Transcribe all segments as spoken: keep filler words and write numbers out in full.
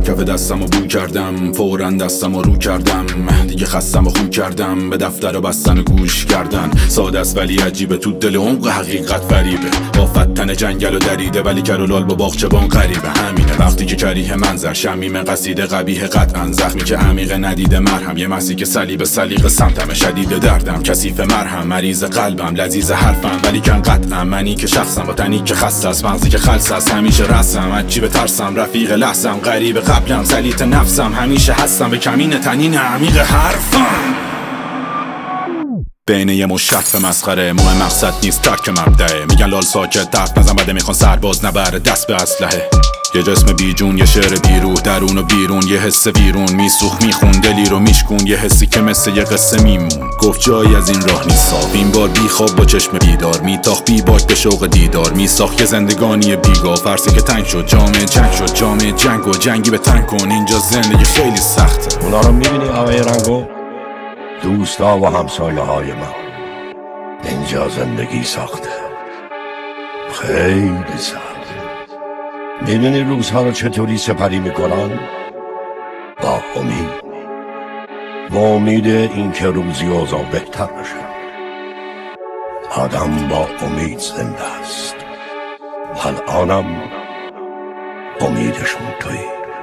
کف دستم رو بو کردم، فوراً دستم رو رو کردم. دیگه خستم و خون کردم، به دفتر و بستن و گوش کردن. ساده است ولی عجیبه، تو دل عمق حقیقت فریبه. آفت تن جنگل و دریده، ولی گر و لال با باغچبان غریبه. همینه وقتی که کریه منظر، شمیم قصیده قبیه قطعا. زخمی که عمیق ندیده مرهم، یه مسی که صلیب سلیقه سمتم. شدید دردم کثیف مرهم، مریض قلبم لذیذ حرفم. ولی کن قطعا منی که شخصم، با تنی که خسته است، مغزی که خلص است. همیشه رسم عجیب ترسم، رفیق لحظم غریب قبلم، سلیط نفسم. همیشه هستم به کمین تنین عمیق حرفم. بین یه مشرف مسخره، مهم مقصد نیست ترک مبدأه. میگن لال ساکت حرف نزن، بده میخوان سرباز نبره دست به اسلحه. یه جسم بیجون، یه شعر بیروح، درون و بیرون یه حس ویرون. میسوخ میخون دلی رو میشکون، یه حسی که مثل یه قصه میمون. گفت جایی از این راه نیست صاف، این بار بی خواب با چشم بیدار. میتاخ بی باک به شوق دیدار، میساخت یه زندگانی بیگاه. فرسی که تنگ شد، جامعه جنگ شد، جامعه جنگ و جنگی به تنگ کن. اینجا زندگی خیلی سخته. اونا رو میبینی آقای رنگو؟ دوستا و همسایه های من. اینجا زندگی ساخته، خیلی سخت. میدونی روزها رو چطوری سپری میکنن؟ با امید، با امید این که روزی اوضاع بهتر بشه. آدم با امید زنده است، الانم امیدشون تویی.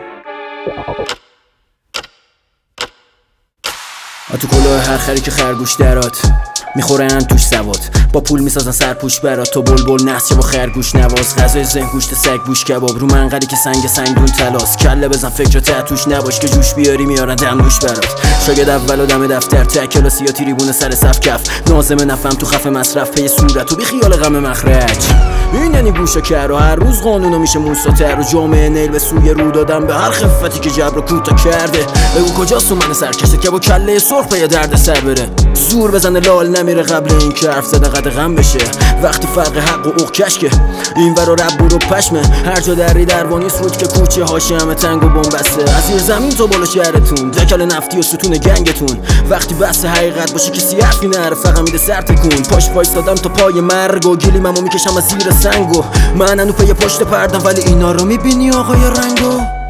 تو کلاه هر خری که خرگوش درات میخورن توش سواد، با پول میسازن سرپوش برات. تو بلبل نسچه با خرگوش نواز، غذای ذهن گوشت سگ بوش کباب. رو منقری که سنگ سنگون تلاس، کله بزن فکر توش نباش که جوش بیاری میارن دمنوش برات. شاگرد اول و دم دفتر، ته کلاسی یا تریبون سر صف کف. نازم نفهم تو خف مصرف، پی صورت و بی خیال غم مخرج. این یعنی گوشه کر و هر روز قانونو میشه موساتر. و جامعه نیل به سوی رو دادن به هر خفتی که جبر و کوتا کرده. بگو کجاست من سرکشه که با کله سرخ پی درد سر بره. زور بزنه لال نمیره قبل این که حرف زده قدغن بشه. وقتی فرق حق و اوق کشکه، این ورا رب برو پشمه. هر جا دری دروانی سرود که کوچه هاشه همه تنگ و بومبسته. از زیر زمین تو بالا شهرتون، دکل نفتی و ستون گنگتون. وقتی بحث حقیقت باشه کسی حرفی نره، فقط میده سر تکون. پاش وایستادم تا پای مرگ و گلی ممو میکشم از زیر سنگو. من انو پی پشت پردم، ولی اینا رو میبینی آقای رنگو؟